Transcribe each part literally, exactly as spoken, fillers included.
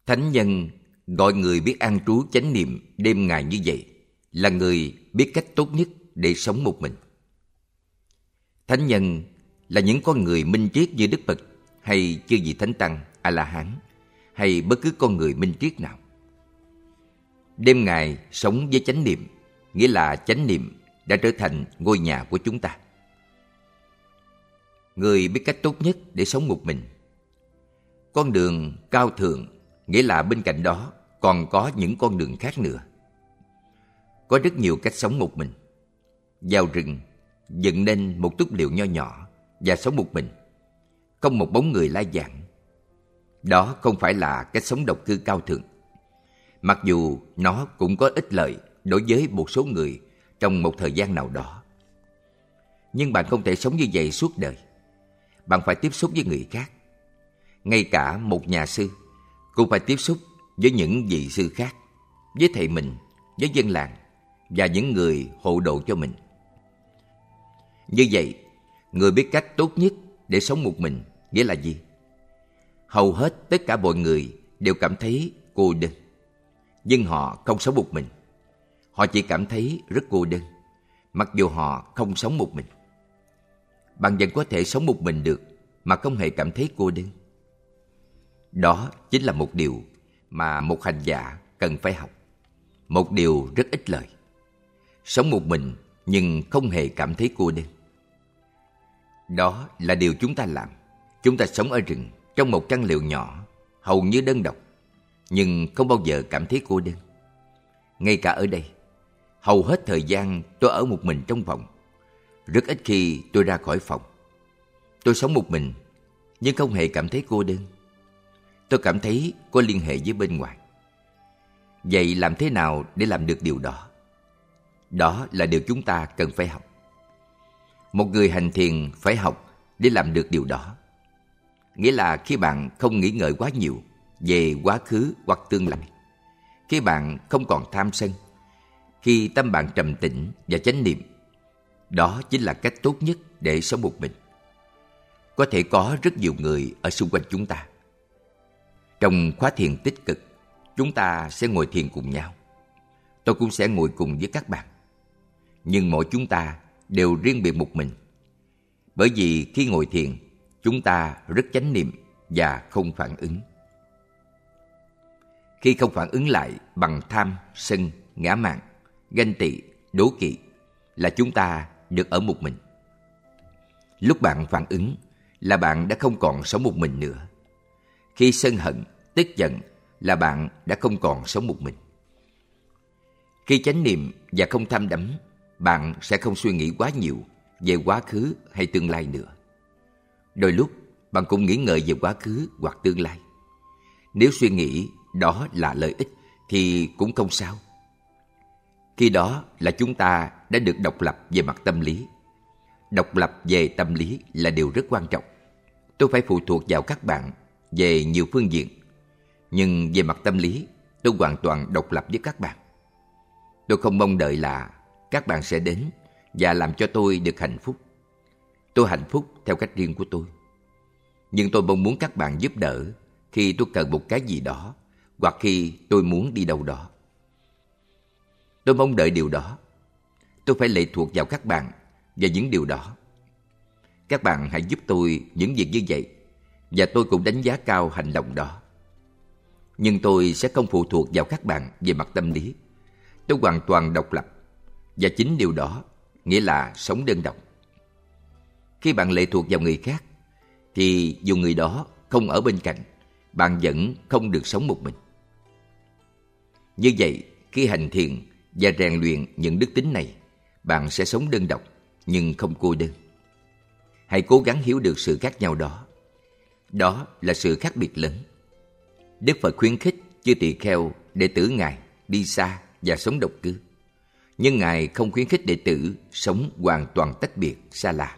Thánh nhân gọi người biết an trú chánh niệm đêm ngày như vậy là người biết cách tốt nhất để sống một mình. Thánh nhân là những con người minh triết như Đức Phật hay chư vị Thánh Tăng, A-la-hán hay bất cứ con người minh triết nào. Đêm ngày sống với chánh niệm, nghĩa là chánh niệm đã trở thành ngôi nhà của chúng ta. Người biết cách tốt nhất để sống một mình. Con đường cao thượng, nghĩa là bên cạnh đó còn có những con đường khác nữa. Có rất nhiều cách sống một mình. Vào rừng, dựng nên một túp lều nho nhỏ và sống một mình, không một bóng người lai vãng. Đó không phải là cách sống độc cư cao thượng. Mặc dù nó cũng có ích lợi đối với một số người trong một thời gian nào đó. Nhưng bạn không thể sống như vậy suốt đời. Bạn phải tiếp xúc với người khác. Ngay cả một nhà sư cũng phải tiếp xúc với những vị sư khác, với thầy mình, với dân làng và những người hộ độ cho mình. Như vậy, người biết cách tốt nhất để sống một mình nghĩa là gì? Hầu hết tất cả mọi người đều cảm thấy cô đơn, nhưng họ không sống một mình. Họ chỉ cảm thấy rất cô đơn, mặc dù họ không sống một mình. Bạn vẫn có thể sống một mình được mà không hề cảm thấy cô đơn. Đó chính là một điều mà một hành giả cần phải học. Một điều rất ích lợi. Sống một mình nhưng không hề cảm thấy cô đơn. Đó là điều chúng ta làm. Chúng ta sống ở rừng trong một căn lều nhỏ, hầu như đơn độc, nhưng không bao giờ cảm thấy cô đơn. Ngay cả ở đây, hầu hết thời gian tôi ở một mình trong phòng. Rất ít khi tôi ra khỏi phòng. Tôi sống một mình nhưng không hề cảm thấy cô đơn. Tôi cảm thấy có liên hệ với bên ngoài. Vậy làm thế nào để làm được điều đó? Đó là điều chúng ta cần phải học. Một người hành thiền phải học để làm được điều đó. Nghĩa là khi bạn không nghĩ ngợi quá nhiều về quá khứ hoặc tương lai, khi bạn không còn tham sân, khi tâm bạn trầm tĩnh và chánh niệm, đó chính là cách tốt nhất để sống một mình. Có thể có rất nhiều người ở xung quanh chúng ta. Trong khóa thiền tích cực, chúng ta sẽ ngồi thiền cùng nhau. Tôi cũng sẽ ngồi cùng với các bạn. Nhưng mỗi chúng ta đều riêng biệt một mình. Bởi vì khi ngồi thiền, chúng ta rất chánh niệm và không phản ứng. Khi không phản ứng lại bằng tham, sân, ngã mạn, ganh tị, đố kỵ, là chúng ta được ở một mình. Lúc bạn phản ứng là bạn đã không còn sống một mình nữa. Khi sân hận, tức giận là bạn đã không còn sống một mình. Khi chánh niệm và không tham đắm, bạn sẽ không suy nghĩ quá nhiều về quá khứ hay tương lai nữa. Đôi lúc bạn cũng nghĩ ngợi về quá khứ hoặc tương lai. Nếu suy nghĩ đó là lợi ích thì cũng không sao. Khi đó là chúng ta đã được độc lập về mặt tâm lý. Độc lập về tâm lý là điều rất quan trọng. Tôi phải phụ thuộc vào các bạn về nhiều phương diện, nhưng về mặt tâm lý, tôi hoàn toàn độc lập với các bạn. Tôi không mong đợi là các bạn sẽ đến và làm cho tôi được hạnh phúc. Tôi hạnh phúc theo cách riêng của tôi. Nhưng tôi mong muốn các bạn giúp đỡ khi tôi cần một cái gì đó hoặc khi tôi muốn đi đâu đó. Tôi mong đợi điều đó. Tôi phải lệ thuộc vào các bạn và những điều đó. Các bạn hãy giúp tôi những việc như vậy và tôi cũng đánh giá cao hành động đó. Nhưng tôi sẽ không phụ thuộc vào các bạn về mặt tâm lý. Tôi hoàn toàn độc lập và chính điều đó nghĩa là sống đơn độc. Khi bạn lệ thuộc vào người khác thì dù người đó không ở bên cạnh, bạn vẫn không được sống một mình. Như vậy, khi hành thiền và rèn luyện những đức tính này, bạn sẽ sống đơn độc nhưng không cô đơn. Hãy cố gắng hiểu được sự khác nhau đó. Đó là sự khác biệt lớn. Đức Phật khuyến khích chư tỳ kheo, đệ tử Ngài đi xa và sống độc cư. Nhưng Ngài không khuyến khích đệ tử sống hoàn toàn tách biệt, xa lạ.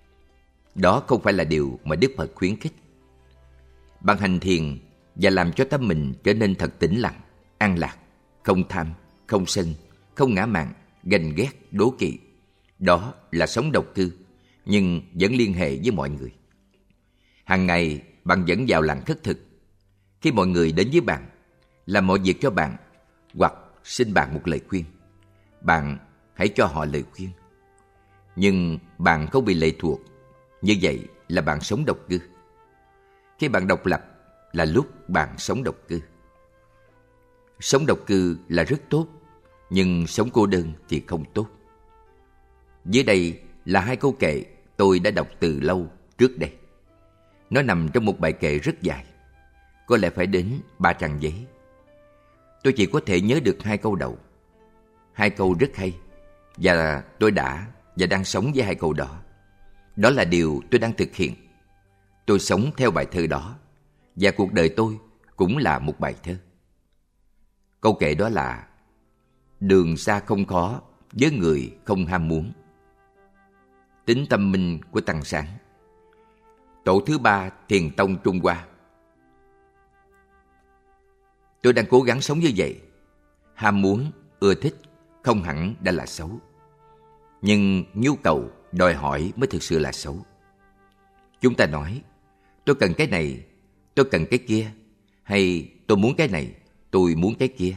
Đó không phải là điều mà Đức Phật khuyến khích. Bạn hành thiền và làm cho tâm mình trở nên thật tĩnh lặng, an lạc, không tham, không sân, không ngã mạn, ganh ghét, đố kỵ. Đó là sống độc cư, nhưng vẫn liên hệ với mọi người. Hàng ngày bạn vẫn vào làng khất thực. Khi mọi người đến với bạn, làm mọi việc cho bạn hoặc xin bạn một lời khuyên, bạn hãy cho họ lời khuyên. Nhưng bạn không bị lệ thuộc, như vậy là bạn sống độc cư. Khi bạn độc lập là lúc bạn sống độc cư. Sống độc cư là rất tốt, nhưng sống cô đơn thì không tốt. Dưới đây là hai câu kệ tôi đã đọc từ lâu trước đây. Nó nằm trong một bài kệ rất dài, có lẽ phải đến ba trang giấy. Tôi chỉ có thể nhớ được hai câu đầu. Hai câu rất hay, và tôi đã và đang sống với hai câu đó. Đó là điều tôi đang thực hiện. Tôi sống theo bài thơ đó, và cuộc đời tôi cũng là một bài thơ. Câu kệ đó là: đường xa không khó với người không ham muốn. Tính tâm minh của Tăng Sáng, tổ thứ ba Thiền tông Trung Hoa. Tôi đang cố gắng sống như vậy. Ham muốn, ưa thích không hẳn đã là xấu, nhưng nhu cầu, đòi hỏi mới thực sự là xấu. Chúng ta nói, tôi cần cái này, tôi cần cái kia, hay tôi muốn cái này, tôi muốn cái kia.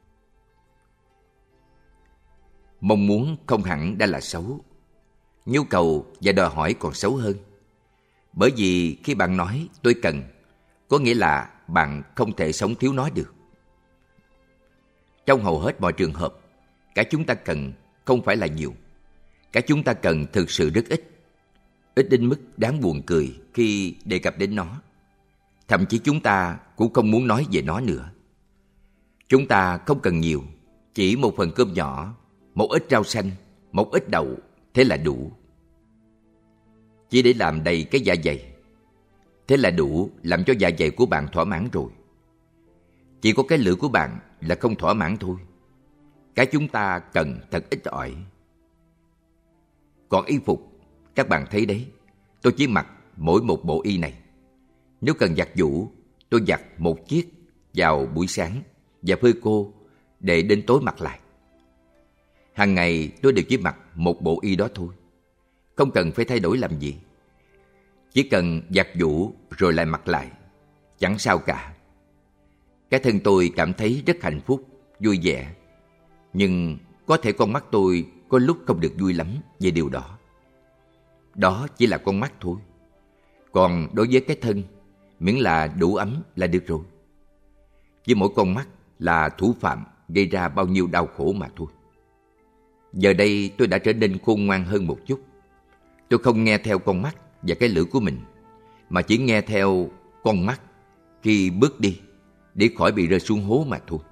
Mong muốn không hẳn đã là xấu. Nhu cầu và đòi hỏi còn xấu hơn. Bởi vì khi bạn nói tôi cần, có nghĩa là bạn không thể sống thiếu nó được. Trong hầu hết mọi trường hợp, cái chúng ta cần không phải là nhiều. Cái chúng ta cần thực sự rất ít. Ít đến mức đáng buồn cười khi đề cập đến nó. Thậm chí chúng ta cũng không muốn nói về nó nữa. Chúng ta không cần nhiều, chỉ một phần cơm nhỏ, một ít rau xanh, một ít đậu, thế là đủ. Chỉ để làm đầy cái dạ dày, thế là đủ làm cho dạ dày của bạn thỏa mãn rồi. Chỉ có cái lưỡi của bạn là không thỏa mãn thôi. Cái chúng ta cần thật ít ỏi. Còn y phục, các bạn thấy đấy, tôi chỉ mặc mỗi một bộ y này. Nếu cần giặt giũ, tôi giặt một chiếc vào buổi sáng và phơi khô để đến tối mặc lại. Hàng ngày tôi đều chỉ mặc một bộ y đó thôi. Không cần phải thay đổi làm gì. Chỉ cần giặt giũ rồi lại mặc lại, chẳng sao cả. Cái thân tôi cảm thấy rất hạnh phúc, vui vẻ. Nhưng có thể con mắt tôi có lúc không được vui lắm về điều đó. Đó chỉ là con mắt thôi. Còn đối với cái thân, miễn là đủ ấm là được rồi. Với mỗi con mắt là thủ phạm gây ra bao nhiêu đau khổ mà thôi. Giờ đây tôi đã trở nên khôn ngoan hơn một chút. Tôi không nghe theo con mắt và cái lưỡi của mình, mà chỉ nghe theo con mắt khi bước đi, để khỏi bị rơi xuống hố mà thôi.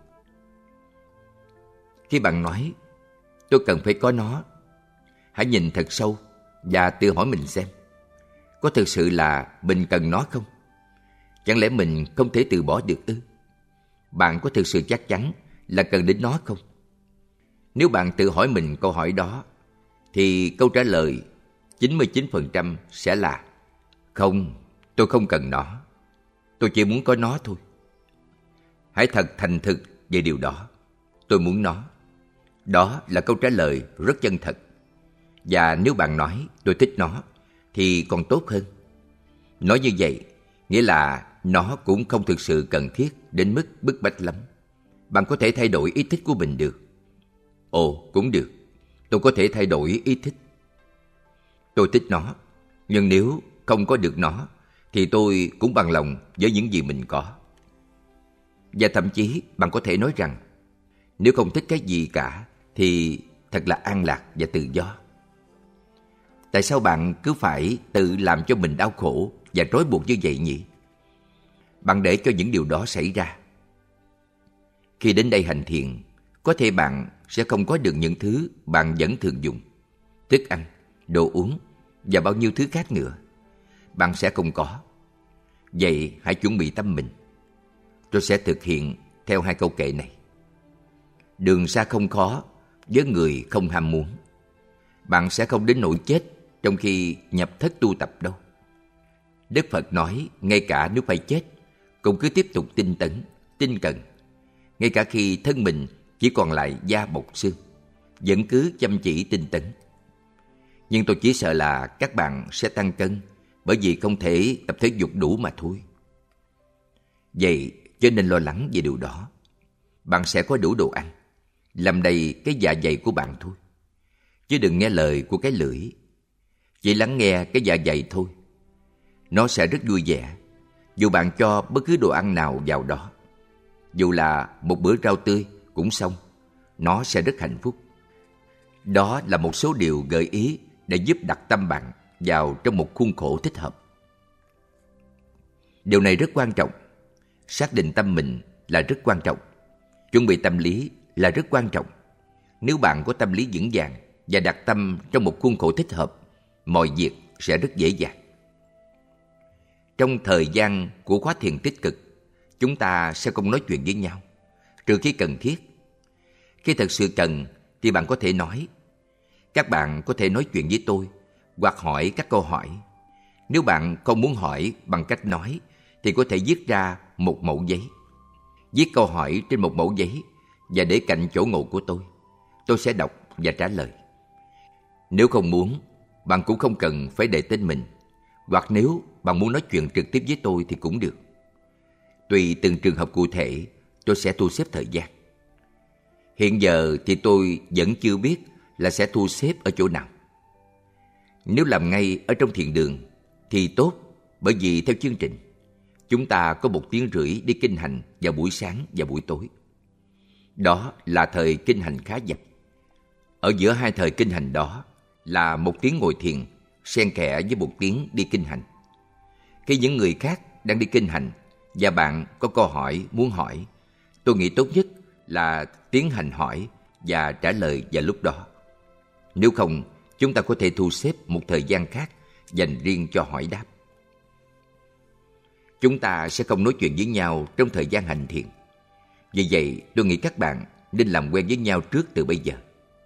Khi bạn nói, tôi cần phải có nó, hãy nhìn thật sâu và tự hỏi mình xem, có thực sự là mình cần nó không? Chẳng lẽ mình không thể từ bỏ được ư? Bạn có thực sự chắc chắn là cần đến nó không? Nếu bạn tự hỏi mình câu hỏi đó, thì câu trả lời chín mươi chín phần trăm sẽ là không, tôi không cần nó. Tôi chỉ muốn có nó thôi. Hãy thật thành thực về điều đó. Tôi muốn nó. Đó là câu trả lời rất chân thật. Và nếu bạn nói tôi thích nó, thì còn tốt hơn. Nói như vậy, nghĩa là nó cũng không thực sự cần thiết đến mức bức bách lắm. Bạn có thể thay đổi ý thích của mình được. Ồ, cũng được. Tôi có thể thay đổi ý thích. Tôi thích nó, nhưng nếu không có được nó, thì tôi cũng bằng lòng với những gì mình có. Và thậm chí bạn có thể nói rằng, nếu không thích cái gì cả, thì thật là an lạc và tự do. Tại sao bạn cứ phải tự làm cho mình đau khổ và trói buộc như vậy nhỉ? Bạn để cho những điều đó xảy ra. Khi đến đây hành thiền, có thể bạn sẽ không có được những thứ bạn vẫn thường dùng. Thức ăn, đồ uống và bao nhiêu thứ khác nữa. Bạn sẽ không có. Vậy hãy chuẩn bị tâm mình. Tôi sẽ thực hiện theo hai câu kệ này. Đường xa không khó với người không ham muốn. Bạn sẽ không đến nỗi chết trong khi nhập thất tu tập đâu. Đức Phật nói ngay cả nếu phải chết, cũng cứ tiếp tục tinh tấn, tinh cần. Ngay cả khi thân mình chỉ còn lại da bọc xương, vẫn cứ chăm chỉ tinh tấn. Nhưng tôi chỉ sợ là các bạn sẽ tăng cân, bởi vì không thể tập thể dục đủ mà thôi. Vậy cho nên lo lắng về điều đó. bạn sẽ có đủ đồ ăn, làm đầy cái dạ dày của bạn thôi. Chứ đừng nghe lời của cái lưỡi. Chỉ lắng nghe cái dạ dày thôi. Nó sẽ rất vui vẻ, dù bạn cho bất cứ đồ ăn nào vào đó. Dù là một bữa rau tươi cũng xong, nó sẽ rất hạnh phúc. Đó là một số điều gợi ý để giúp đặt tâm bạn vào trong một khuôn khổ thích hợp. Điều này rất quan trọng. Xác định tâm mình là rất quan trọng. Chuẩn bị tâm lý là rất quan trọng. Nếu bạn có tâm lý vững vàng và đặt tâm trong một khuôn khổ thích hợp, mọi việc sẽ rất dễ dàng. Trong thời gian của khóa thiền tích cực, chúng ta sẽ không nói chuyện với nhau, trừ khi cần thiết. Khi thật sự cần thì bạn có thể nói. Các bạn có thể nói chuyện với tôi hoặc hỏi các câu hỏi. Nếu bạn không muốn hỏi bằng cách nói thì có thể viết ra một mẩu giấy. Viết câu hỏi trên một mẩu giấy và để cạnh chỗ ngồi của tôi. Tôi sẽ đọc và trả lời. Nếu không muốn, bạn cũng không cần phải để tên mình. Hoặc nếu bạn muốn nói chuyện trực tiếp với tôi thì cũng được. Tùy từng trường hợp cụ thể, tôi sẽ thu xếp thời gian. Hiện giờ thì tôi vẫn chưa biết là sẽ thu xếp ở chỗ nào. Nếu làm ngay ở trong thiền đường thì tốt, bởi vì theo chương trình, chúng ta có một tiếng rưỡi đi kinh hành vào buổi sáng và buổi tối. Đó là thời kinh hành khá dập. Ở giữa hai thời kinh hành đó là một tiếng ngồi thiền xen kẽ với một tiếng đi kinh hành. Khi những người khác đang đi kinh hành và bạn có câu hỏi muốn hỏi, tôi nghĩ tốt nhất là tiến hành hỏi và trả lời vào lúc đó. Nếu không, chúng ta có thể thu xếp một thời gian khác dành riêng cho hỏi đáp. Chúng ta sẽ không nói chuyện với nhau trong thời gian hành thiền. Vì vậy, tôi nghĩ các bạn nên làm quen với nhau trước từ bây giờ.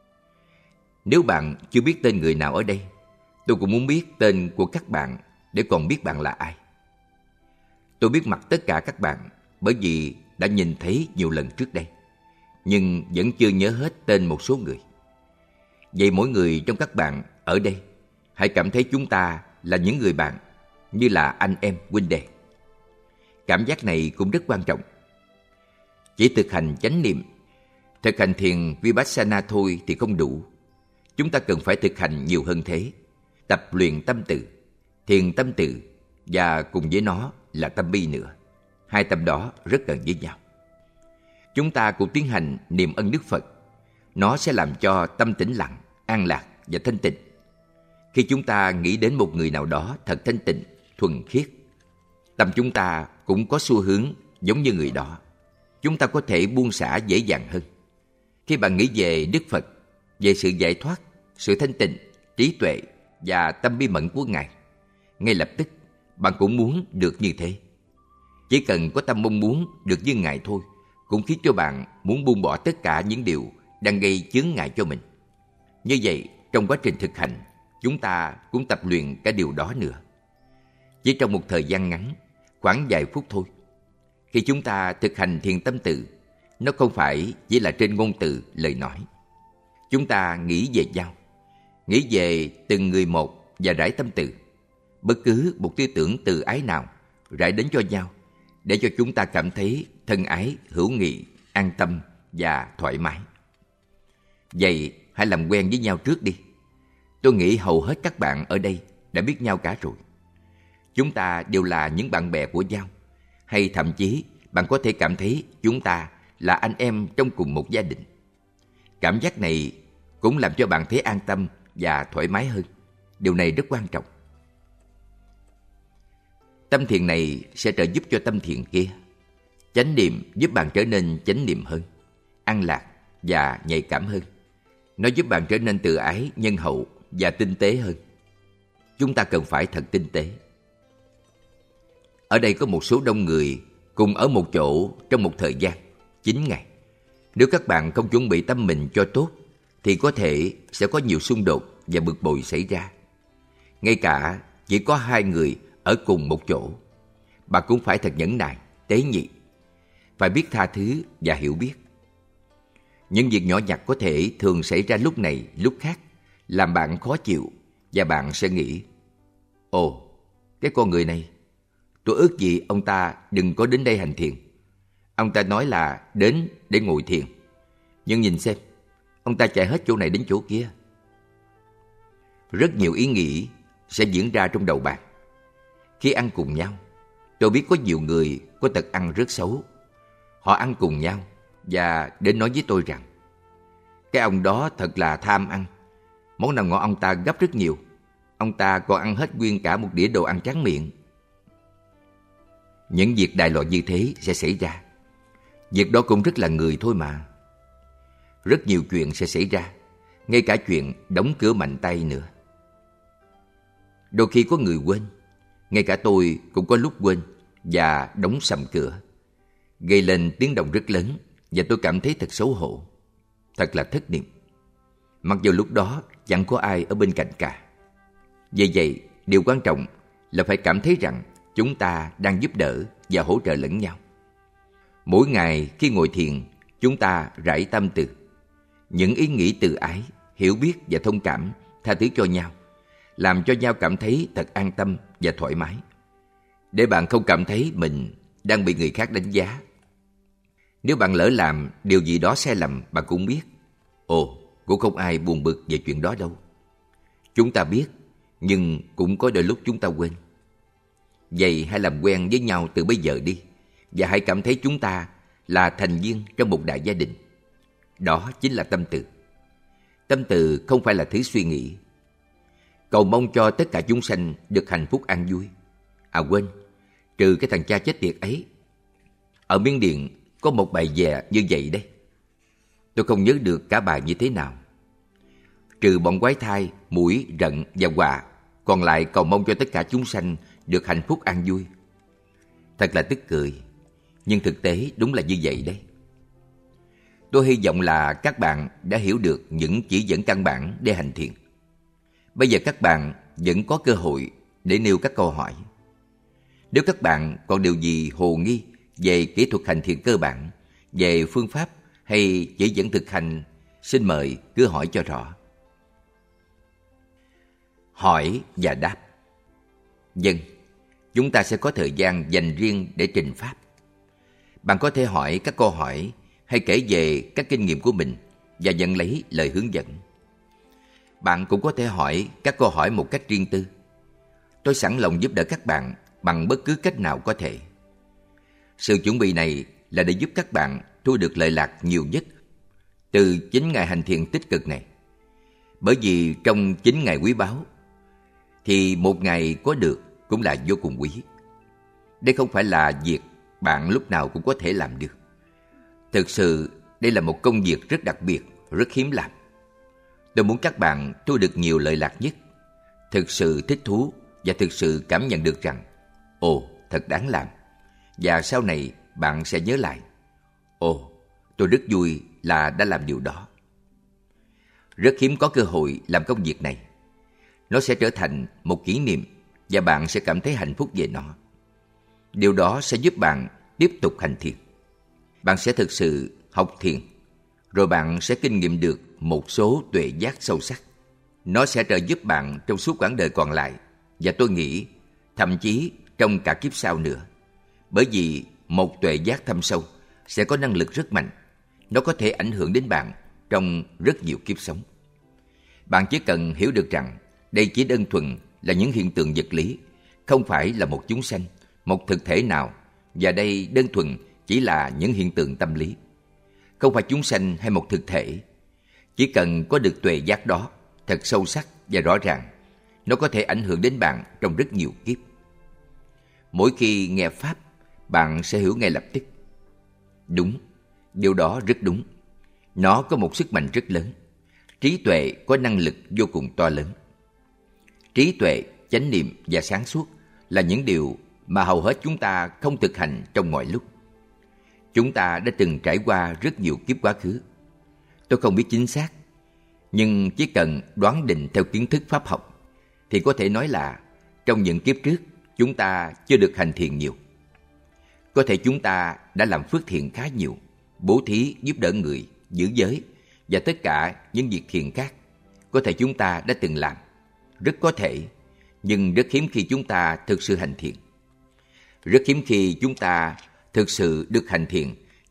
Nếu bạn chưa biết tên người nào ở đây, tôi cũng muốn biết tên của các bạn để còn biết bạn là ai. Tôi biết mặt tất cả các bạn bởi vì đã nhìn thấy nhiều lần trước đây, nhưng vẫn chưa nhớ hết tên một số người. Vậy mỗi người trong các bạn ở đây, hãy cảm thấy chúng ta là những người bạn, như là anh em huynh đệ. Cảm giác này cũng rất quan trọng. Chỉ thực hành chánh niệm, thực hành thiền Vipassana thôi thì không đủ. Chúng ta cần phải thực hành nhiều hơn thế. Tập luyện tâm từ, thiền tâm từ và cùng với nó là tâm bi nữa. Hai tâm đó rất gần với nhau. Chúng ta cũng tiến hành niệm ân đức Phật. Nó sẽ làm cho tâm tĩnh lặng, an lạc và thanh tịnh. Khi chúng ta nghĩ đến một người nào đó thật thanh tịnh, thuần khiết, tâm chúng ta cũng có xu hướng giống như người đó. Chúng ta có thể buông xả dễ dàng hơn. Khi bạn nghĩ về Đức Phật, về sự giải thoát, sự thanh tịnh, trí tuệ và tâm bi mẫn của Ngài, ngay lập tức bạn cũng muốn được như thế. Chỉ cần có tâm mong muốn được như Ngài thôi, cũng khiến cho bạn muốn buông bỏ tất cả những điều đang gây chướng ngại cho mình. Như vậy, trong quá trình thực hành, chúng ta cũng tập luyện cả điều đó nữa. Chỉ trong một thời gian ngắn, khoảng vài phút thôi. Khi chúng ta thực hành thiền tâm từ, nó không phải chỉ là trên ngôn từ, lời nói. Chúng ta nghĩ về nhau, nghĩ về từng người một và rải tâm từ. Bất cứ một tư tưởng từ ái nào rải đến cho nhau, để cho chúng ta cảm thấy thân ái, hữu nghị, an tâm và thoải mái. Vậy hãy làm quen với nhau trước đi. Tôi nghĩ hầu hết các bạn ở đây đã biết nhau cả rồi. Chúng ta đều là những bạn bè của nhau, hay thậm chí bạn có thể cảm thấy chúng ta là anh em trong cùng một gia đình. Cảm giác này cũng làm cho bạn thấy an tâm và thoải mái hơn. Điều này rất quan trọng. Tâm thiền này sẽ trợ giúp cho tâm thiền kia. Chánh niệm giúp bạn trở nên chánh niệm hơn, an lạc và nhạy cảm hơn. Nó giúp bạn trở nên từ ái, nhân hậu và tinh tế hơn. Chúng ta cần phải thật tinh tế. Ở đây có một số đông người cùng ở một chỗ trong một thời gian, chín ngày. Nếu các bạn không chuẩn bị tâm mình cho tốt, thì có thể sẽ có nhiều xung đột và bực bội xảy ra. Ngay cả chỉ có hai người ở cùng một chỗ, bạn cũng phải thật nhẫn nại, tế nhị. Phải biết tha thứ và hiểu biết. Những việc nhỏ nhặt có thể thường xảy ra lúc này, lúc khác, làm bạn khó chịu, và bạn sẽ nghĩ, ồ, cái con người này, tôi ước gì ông ta đừng có đến đây hành thiền. Ông ta nói là đến để ngồi thiền. Nhưng nhìn xem, ông ta chạy hết chỗ này đến chỗ kia. Rất nhiều ý nghĩ sẽ diễn ra trong đầu bạn. Khi ăn cùng nhau, tôi biết có nhiều người có tật ăn rất xấu. Họ ăn cùng nhau và đến nói với tôi rằng cái ông đó thật là tham ăn. Món nào ngon ông ta gấp rất nhiều. Ông ta còn ăn hết nguyên cả một đĩa đồ ăn tráng miệng. Những việc đại loại như thế sẽ xảy ra. Việc đó cũng rất là người thôi mà. Rất nhiều chuyện sẽ xảy ra, ngay cả chuyện đóng cửa mạnh tay nữa. Đôi khi có người quên, ngay cả tôi cũng có lúc quên và đóng sầm cửa, gây lên tiếng động rất lớn và tôi cảm thấy thật xấu hổ, thật là thất niệm. Mặc dù lúc đó chẳng có ai ở bên cạnh cả. Vì vậy, điều quan trọng là phải cảm thấy rằng chúng ta đang giúp đỡ và hỗ trợ lẫn nhau. Mỗi ngày khi ngồi thiền, chúng ta rải tâm từ, những ý nghĩ từ ái, hiểu biết và thông cảm, tha thứ cho nhau, làm cho nhau cảm thấy thật an tâm và thoải mái, để bạn không cảm thấy mình đang bị người khác đánh giá. Nếu bạn lỡ làm điều gì đó sai lầm, bạn cũng biết. Ồ, cũng không ai buồn bực về chuyện đó đâu. Chúng ta biết, nhưng cũng có đôi lúc chúng ta quên. Vậy hãy làm quen với nhau từ bây giờ đi, và hãy cảm thấy chúng ta là thành viên trong một đại gia đình. Đó chính là tâm từ. Tâm từ không phải là thứ suy nghĩ. Cầu mong cho tất cả chúng sanh được hạnh phúc an vui. À quên, trừ cái thằng cha chết tiệt ấy. Ở Miến Điện có một bài vè như vậy đấy. Tôi không nhớ được cả bài như thế nào. Trừ bọn quái thai, muỗi, rận và quạ, còn lại cầu mong cho tất cả chúng sanh được hạnh phúc an vui. Thật là tức cười, nhưng thực tế đúng là như vậy đấy. Tôi hy vọng là các bạn đã hiểu được những chỉ dẫn căn bản để hành thiền. Bây giờ các bạn vẫn có cơ hội để nêu các câu hỏi. Nếu các bạn còn điều gì hồ nghi về kỹ thuật hành thiền cơ bản, về phương pháp hay chỉ dẫn thực hành, xin mời cứ hỏi cho rõ. Hỏi và đáp. Vâng, chúng ta sẽ có thời gian dành riêng để trình pháp. Bạn có thể hỏi các câu hỏi hay kể về các kinh nghiệm của mình và nhận lấy lời hướng dẫn. Bạn cũng có thể hỏi các câu hỏi một cách riêng tư. Tôi sẵn lòng giúp đỡ các bạn bằng bất cứ cách nào có thể. Sự chuẩn bị này là để giúp các bạn thu được lợi lạc nhiều nhất từ chín ngày hành thiền tích cực này. Bởi vì trong chín ngày quý báu thì một ngày có được cũng là vô cùng quý. Đây không phải là việc bạn lúc nào cũng có thể làm được. Thực sự đây là một công việc rất đặc biệt, rất hiếm làm. Tôi muốn các bạn thu được nhiều lợi lạc nhất, thực sự thích thú và thực sự cảm nhận được rằng ồ, thật đáng làm. Và sau này bạn sẽ nhớ lại, ồ, tôi rất vui là đã làm điều đó. Rất hiếm có cơ hội làm công việc này. Nó sẽ trở thành một kỷ niệm và bạn sẽ cảm thấy hạnh phúc về nó. Điều đó sẽ giúp bạn tiếp tục hành thiền. Bạn sẽ thực sự học thiền, rồi bạn sẽ kinh nghiệm được một số tuệ giác sâu sắc. Nó sẽ trợ giúp bạn trong suốt quãng đời còn lại, và tôi nghĩ thậm chí trong cả kiếp sau nữa. Bởi vì một tuệ giác thâm sâu sẽ có năng lực rất mạnh. Nó có thể ảnh hưởng đến bạn trong rất nhiều kiếp sống. Bạn chỉ cần hiểu được rằng đây chỉ đơn thuần là những hiện tượng vật lý, không phải là một chúng sanh, một thực thể nào, và đây đơn thuần chỉ là những hiện tượng tâm lý. Không phải chúng sanh hay một thực thể. Chỉ cần có được tuệ giác đó thật sâu sắc và rõ ràng, nó có thể ảnh hưởng đến bạn trong rất nhiều kiếp. Mỗi khi nghe Pháp, bạn sẽ hiểu ngay lập tức. Đúng, điều đó rất đúng. Nó có một sức mạnh rất lớn. Trí tuệ có năng lực vô cùng to lớn. Trí tuệ, chánh niệm và sáng suốt là những điều mà hầu hết chúng ta không thực hành trong mọi lúc. Chúng ta đã từng trải qua rất nhiều kiếp quá khứ. Tôi không biết chính xác, nhưng chỉ cần đoán định theo kiến thức pháp học thì có thể nói là trong những kiếp trước chúng ta chưa được hành thiền nhiều. Có thể chúng ta đã làm phước thiện khá nhiều, bố thí giúp đỡ người, giữ giới và tất cả những việc thiện khác. Có thể chúng ta đã từng làm, rất có thể, nhưng rất hiếm khi chúng ta thực sự hành thiền. Rất hiếm khi chúng ta thực sự được hành thiền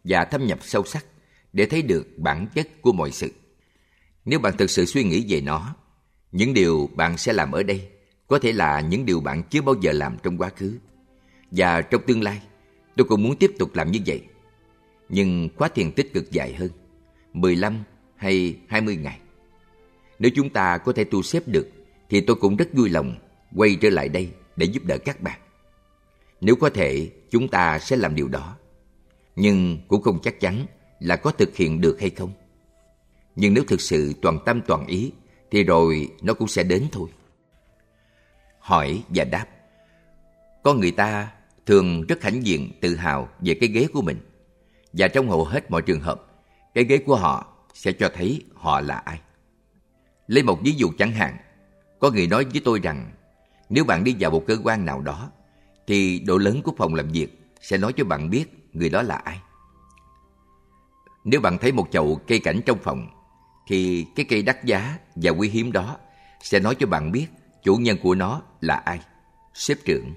và thâm nhập sâu sắc để thấy được bản chất của mọi sự. Nếu bạn thực sự suy nghĩ về nó, những điều bạn sẽ làm ở đây có thể là những điều bạn chưa bao giờ làm trong quá khứ. Và trong tương lai, tôi cũng muốn tiếp tục làm như vậy. Nhưng khóa thiền tích cực dài hơn, mười lăm hay hai mươi ngày. Nếu chúng ta có thể tu xếp được, thì tôi cũng rất vui lòng quay trở lại đây để giúp đỡ các bạn. Nếu có thể, chúng ta sẽ làm điều đó. Nhưng cũng không chắc chắn là có thực hiện được hay không. Nhưng nếu thực sự toàn tâm toàn ý, thì rồi nó cũng sẽ đến thôi. Hỏi và đáp. Con người ta thường rất hãnh diện, tự hào về cái ghế của mình. Và trong hầu hết mọi trường hợp, cái ghế của họ sẽ cho thấy họ là ai. Lấy một ví dụ chẳng hạn, có người nói với tôi rằng nếu bạn đi vào một cơ quan nào đó, thì độ lớn của phòng làm việc sẽ nói cho bạn biết người đó là ai. Nếu bạn thấy một chậu cây cảnh trong phòng, thì cái cây đắt giá và quý hiếm đó sẽ nói cho bạn biết chủ nhân của nó là ai, sếp trưởng.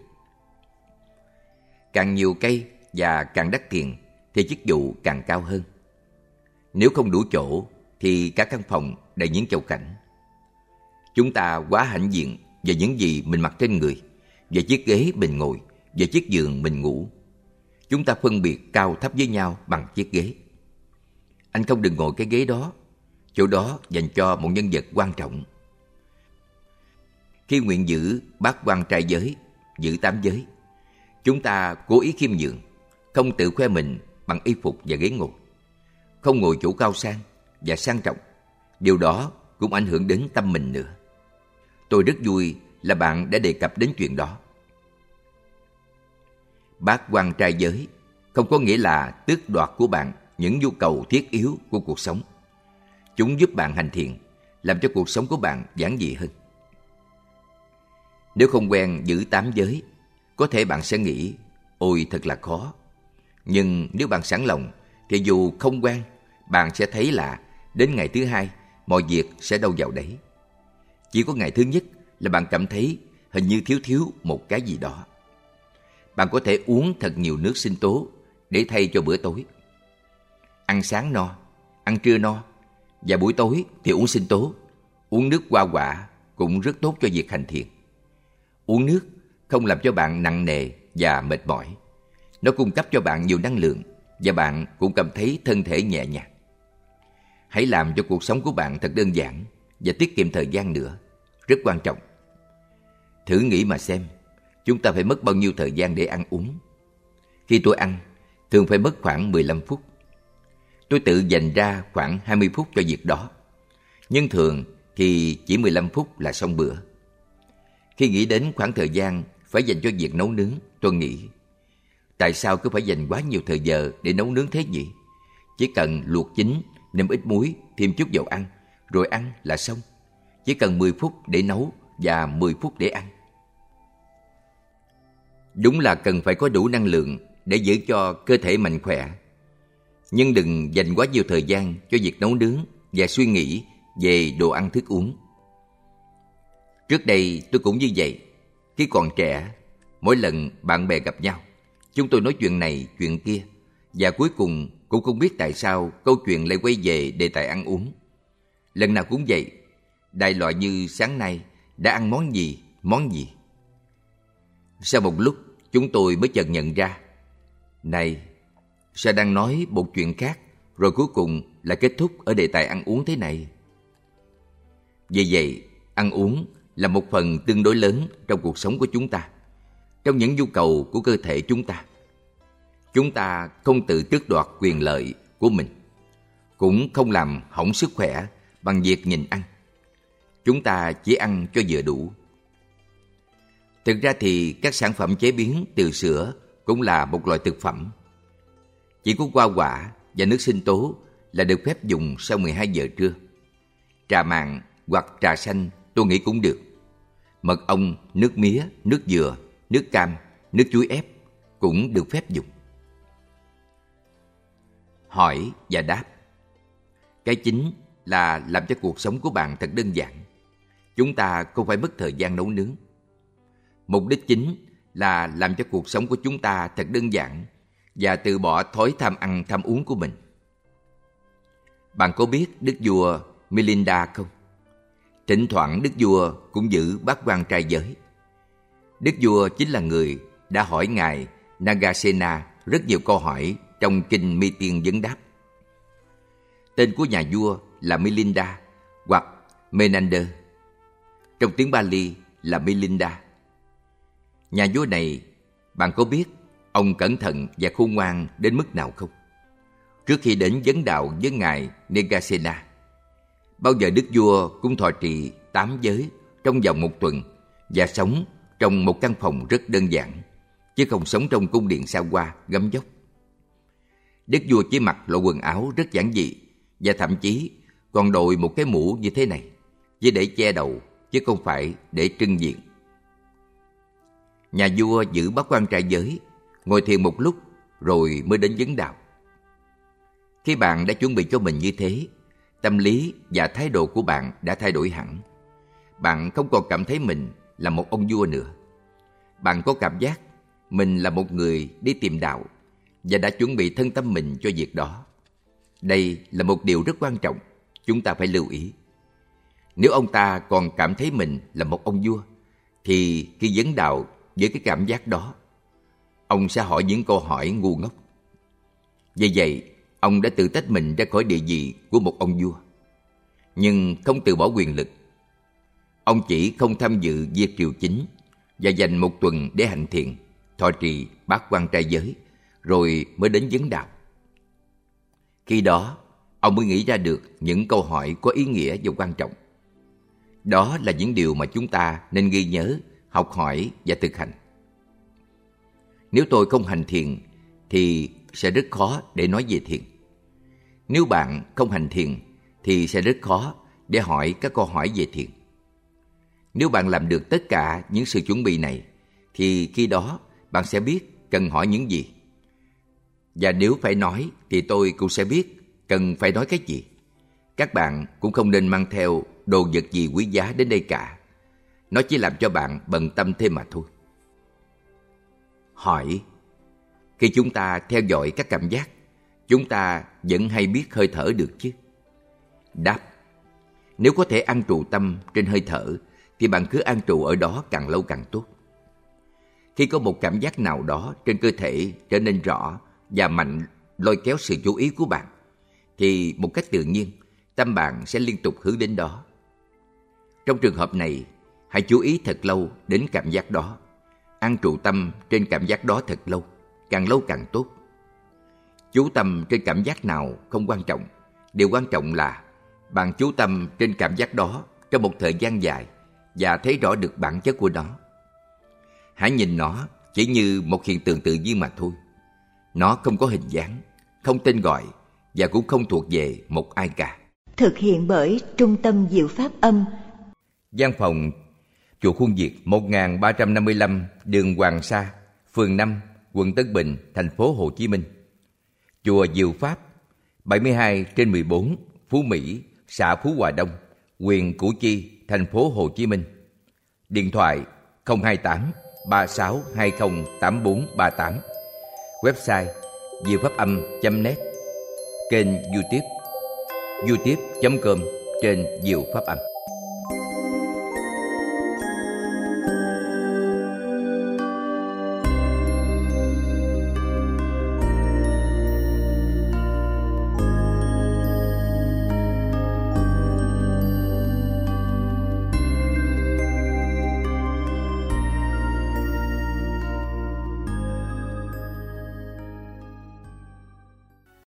Càng nhiều cây và càng đắt tiền thì chức vụ càng cao hơn. Nếu không đủ chỗ thì cả căn phòng đầy những chậu cảnh. Chúng ta quá hãnh diện về những gì mình mặc trên người, về chiếc ghế mình ngồi, về chiếc giường mình ngủ. Chúng ta phân biệt cao thấp với nhau bằng chiếc ghế. Anh không đừng ngồi cái ghế đó, chỗ đó dành cho một nhân vật quan trọng. Khi nguyện giữ bát quan trai giới, giữ tám giới, chúng ta cố ý khiêm nhường, không tự khoe mình bằng y phục và ghế ngồi, không ngồi chỗ cao sang và sang trọng. Điều đó cũng ảnh hưởng đến tâm mình nữa. Tôi rất vui là bạn đã đề cập đến chuyện đó. Bát quan trai giới không có nghĩa là tước đoạt của bạn những nhu cầu thiết yếu của cuộc sống. Chúng giúp bạn hành thiện, làm cho cuộc sống của bạn giản dị hơn. Nếu không quen giữ tám giới, có thể bạn sẽ nghĩ, ôi thật là khó. Nhưng nếu bạn sẵn lòng, thì dù không quen, bạn sẽ thấy là đến ngày thứ hai, mọi việc sẽ đâu vào đấy. Chỉ có ngày thứ nhất là bạn cảm thấy hình như thiếu thiếu một cái gì đó. Bạn có thể uống thật nhiều nước sinh tố để thay cho bữa tối. Ăn sáng no, ăn trưa no, và buổi tối thì uống sinh tố. Uống nước hoa quả cũng rất tốt cho việc hành thiện. Uống nước không làm cho bạn nặng nề và mệt mỏi. Nó cung cấp cho bạn nhiều năng lượng và bạn cũng cảm thấy thân thể nhẹ nhàng. Hãy làm cho cuộc sống của bạn thật đơn giản và tiết kiệm thời gian nữa. Rất quan trọng. Thử nghĩ mà xem, chúng ta phải mất bao nhiêu thời gian để ăn uống. Khi tôi ăn, thường phải mất khoảng mười lăm phút. Tôi tự dành ra khoảng hai mươi phút cho việc đó. Nhưng thường thì chỉ mười lăm phút là xong bữa. Khi nghĩ đến khoảng thời gian phải dành cho việc nấu nướng, tôi nghĩ, tại sao cứ phải dành quá nhiều thời giờ để nấu nướng thế nhỉ? Chỉ cần luộc chín, nêm ít muối, thêm chút dầu ăn, rồi ăn là xong. Chỉ cần mười phút để nấu và mười phút để ăn. Đúng là cần phải có đủ năng lượng để giữ cho cơ thể mạnh khỏe. Nhưng đừng dành quá nhiều thời gian cho việc nấu nướng và suy nghĩ về đồ ăn thức uống. Trước đây tôi cũng như vậy. Khi còn trẻ, mỗi lần bạn bè gặp nhau, chúng tôi nói chuyện này, chuyện kia, và cuối cùng cũng không biết tại sao câu chuyện lại quay về đề tài ăn uống. Lần nào cũng vậy, đại loại như sáng nay đã ăn món gì, món gì. Sau một lúc, chúng tôi mới chợt nhận ra, này, sao đang nói một chuyện khác, rồi cuối cùng lại kết thúc ở đề tài ăn uống thế này. Vì vậy, ăn uống là một phần tương đối lớn trong cuộc sống của chúng ta, trong những nhu cầu của cơ thể chúng ta. Chúng ta không tự tước đoạt quyền lợi của mình, cũng không làm hỏng sức khỏe bằng việc nhịn ăn. Chúng ta chỉ ăn cho vừa đủ. Thực ra thì các sản phẩm chế biến từ sữa cũng là một loại thực phẩm. Chỉ có hoa quả và nước sinh tố là được phép dùng sau mười hai giờ trưa. Trà màng hoặc trà xanh tôi nghĩ cũng được. Mật ong, nước mía, nước dừa, nước cam, nước chuối ép cũng được phép dùng. Hỏi và đáp. Cái chính là làm cho cuộc sống của bạn thật đơn giản. Chúng ta không phải mất thời gian nấu nướng. Mục đích chính là làm cho cuộc sống của chúng ta thật đơn giản, và từ bỏ thói tham ăn tham uống của mình. Bạn có biết đức vua Milinda không? Thỉnh thoảng đức vua cũng giữ bát quan trai giới. Đức vua chính là người đã hỏi ngài Nagasena rất nhiều câu hỏi trong kinh Mi Tiên Vấn Đáp. Tên của nhà vua là Milinda hoặc Menander. Trong tiếng Bali là Milinda. Nhà vua này, bạn có biết ông cẩn thận và khôn ngoan đến mức nào không? Trước khi đến vấn đạo với ngài Nagasena, bao giờ đức vua cũng thọ trì tám giới trong vòng một tuần và sống trong một căn phòng rất đơn giản, chứ không sống trong cung điện xa hoa gấm vóc. Đức vua chỉ mặc loại quần áo rất giản dị và thậm chí còn đội một cái mũ như thế này, chỉ để che đầu chứ không phải để trưng diện. Nhà vua giữ bát quan trai giới, ngồi thiền một lúc rồi mới đến vấn đạo. Khi bạn đã chuẩn bị cho mình như thế, tâm lý và thái độ của bạn đã thay đổi hẳn. Bạn không còn cảm thấy mình là một ông vua nữa. Bạn có cảm giác mình là một người đi tìm đạo và đã chuẩn bị thân tâm mình cho việc đó. Đây là một điều rất quan trọng, chúng ta phải lưu ý. Nếu ông ta còn cảm thấy mình là một ông vua, thì khi vấn đạo với cái cảm giác đó, ông sẽ hỏi những câu hỏi ngu ngốc. Vì vậy, ông đã tự tách mình ra khỏi địa vị của một ông vua, nhưng không từ bỏ quyền lực. Ông chỉ không tham dự việc triều chính và dành một tuần để hành thiền, thọ trì bát quan trai giới, rồi mới đến vấn đạo. Khi đó, ông mới nghĩ ra được những câu hỏi có ý nghĩa và quan trọng. Đó là những điều mà chúng ta nên ghi nhớ, học hỏi và thực hành. Nếu tôi không hành thiền thì sẽ rất khó để nói về thiền. Nếu bạn không hành thiền thì sẽ rất khó để hỏi các câu hỏi về thiền. Nếu bạn làm được tất cả những sự chuẩn bị này thì khi đó bạn sẽ biết cần hỏi những gì. Và nếu phải nói thì tôi cũng sẽ biết cần phải nói cái gì. Các bạn cũng không nên mang theo đồ vật gì quý giá đến đây cả. Nó chỉ làm cho bạn bận tâm thêm mà thôi. Hỏi: khi chúng ta theo dõi các cảm giác, chúng ta vẫn hay biết hơi thở được chứ? Đáp: nếu có thể an trụ tâm trên hơi thở thì bạn cứ an trụ ở đó càng lâu càng tốt. Khi có một cảm giác nào đó trên cơ thể trở nên rõ và mạnh lôi kéo sự chú ý của bạn, thì một cách tự nhiên tâm bạn sẽ liên tục hướng đến đó. Trong trường hợp này, hãy chú ý thật lâu đến cảm giác đó, an trụ tâm trên cảm giác đó thật lâu, càng lâu càng tốt. Chú tâm trên cảm giác nào không quan trọng, điều quan trọng là bạn chú tâm trên cảm giác đó trong một thời gian dài và thấy rõ được bản chất của nó. Hãy nhìn nó chỉ như một hiện tượng tự nhiên mà thôi. Nó không có hình dáng, không tên gọi và cũng không thuộc về một ai cả. Thực hiện bởi Trung tâm Diệu Pháp Âm. Văn phòng chùa Khuôn Việt, một nghìn ba trăm năm mươi lăm đường Hoàng Sa, phường năm, quận Tân Bình, thành phố Hồ Chí Minh. Chùa Diệu Pháp, bảy mươi hai trên mười bốn, Phú Mỹ, xã Phú Hòa Đông, huyện Củ Chi, thành phố Hồ Chí Minh. Điện thoại không hai tám ba sáu hai không tám bốn ba tám. Website diệu pháp âm chấm net. Kênh YouTube youtube chấm com trên Diệu Pháp Âm.